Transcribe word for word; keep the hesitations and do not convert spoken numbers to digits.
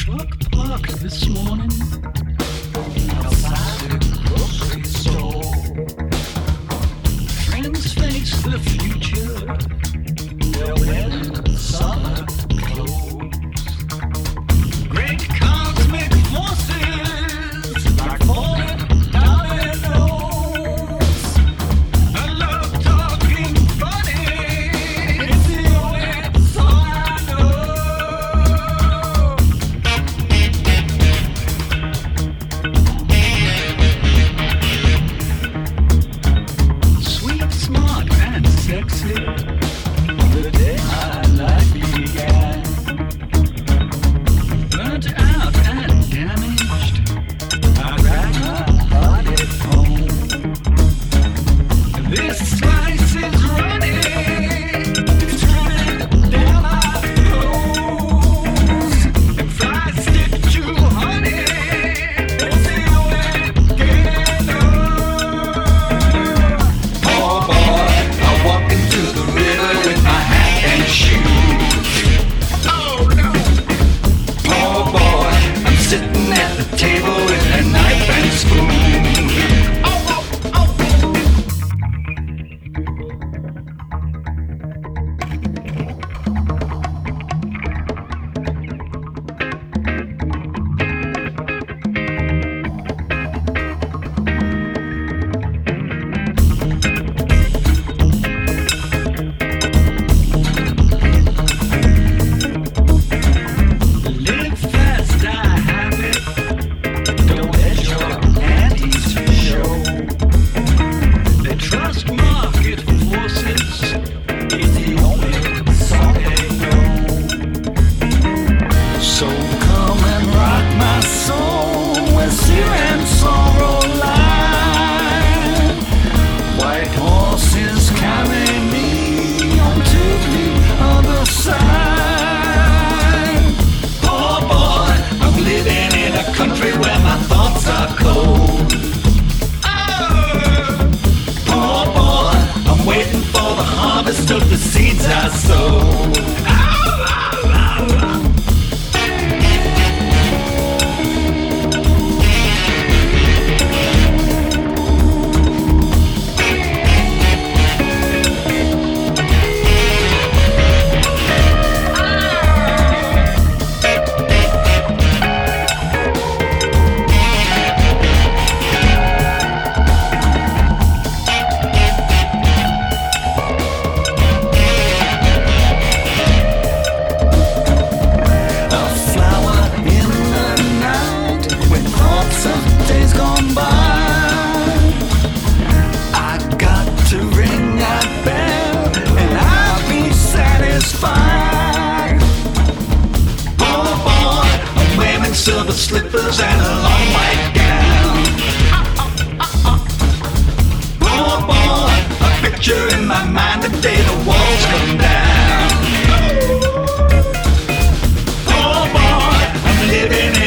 truck parked this morning outside the grocery store. Friends face the future, they're wearing summer clothes. Great cosmic forces are falling down their nose. I love talking funny, it's the only song I know. Sweet, smart, and sexy, the day my life began. Burnt out and damaged, I write my heart at home. This slice is running, it's running down my clothes. And flies stick to honey, it's the only game I know. Oh boy, I walk into the river with my hat and shoes. Oh no. Oh boy, I'm sitting at the table with a knife and spoon. Oh, oh, oh. Live fast, die happy. Don't let your aunties show. They trust market forces. It's the only song they know. So come and rock my soul where fear and sorrow lie. White horses carry me on to the other side. Oh boy, I'm living in a country where my thoughts are cold. Oh, oh boy, I'm waiting for the harvest of the seeds I sowed. Oh, oh, oh, oh. A flower in the night with thoughts of days gone by. I got to ring that bell and I'll be satisfied. Oh boy, I'm wearing silver slippers and a long white gown. Oh boy, a picture in my mind the day the walls come down. Oh boy, I'm living